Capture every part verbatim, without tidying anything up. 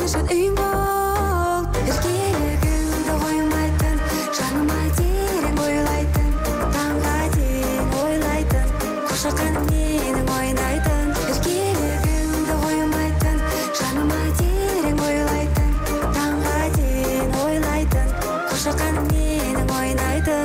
Мен үшін үйің бол, еркелігіңді қоймайтын, жаныма терең ойлайтын, таңға дейін ойлайтын, қошақаным менің ойнайтын, еркелігіңді қоймайтын, жаныма терең ойлайтын, таңға дейін ойлайтын, қошақаным менің ойнайтын.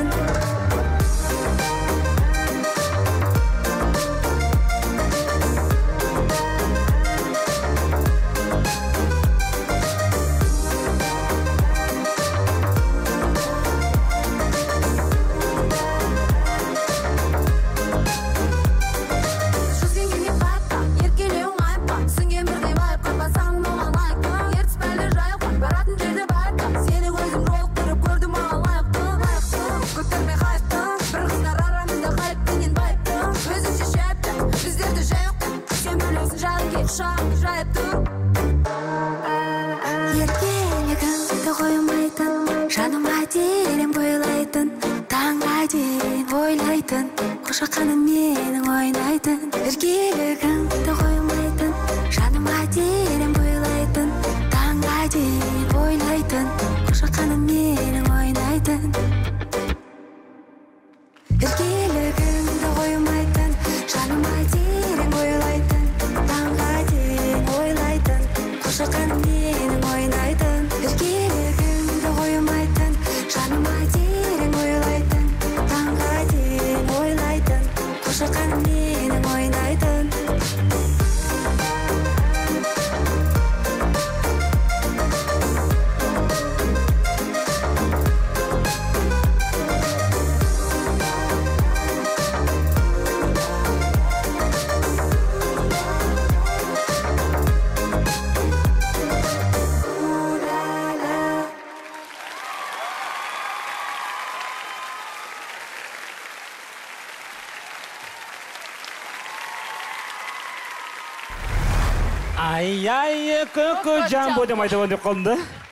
Еркелігіңді қоймайтын, жаныма терең бойлайтын, таңға дейін ойлайтын, қошақаным менің ойнайтын. Еркелігіңді қоймайтын, жаныма терең бойлайтын, таңға дейін ойлайтын, қошақаным менің ойнайтын. Еркелігіңді қоймайтын, жаныма терең бойлайтын, таңға дейін ойлайтын, қошақаным менің ойнайтын. Еркелігіңді қоймайтын, жаныма терең ойлайтын, таңға дейін ойлайтын, қошақаным менің ойнайтын. Ай-ай, көк жамбо деп айтып қалдым да.